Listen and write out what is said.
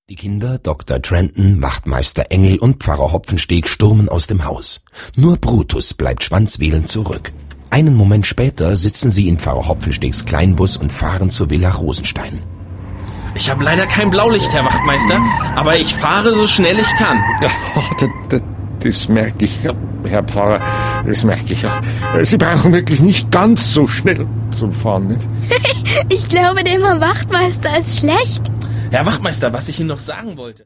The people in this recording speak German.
Die Kinder, Dr. Trenton, Wachtmeister Engel und Pfarrer Hopfensteg stürmen aus dem Haus. Nur Brutus bleibt schwanzwedelnd zurück. Einen Moment später sitzen sie in Pfarrer Hopfenstegs Kleinbus und fahren zur Villa Rosenstein. Ich habe leider kein Blaulicht, Herr Wachtmeister, aber ich fahre so schnell ich kann. Das merke ich, Herr Pfarrer, das merke ich ja. Sie brauchen wirklich nicht ganz so schnell zum Fahren, nicht? Ich glaube, der Herr Wachtmeister ist schlecht. Herr Wachtmeister, was ich Ihnen noch sagen wollte.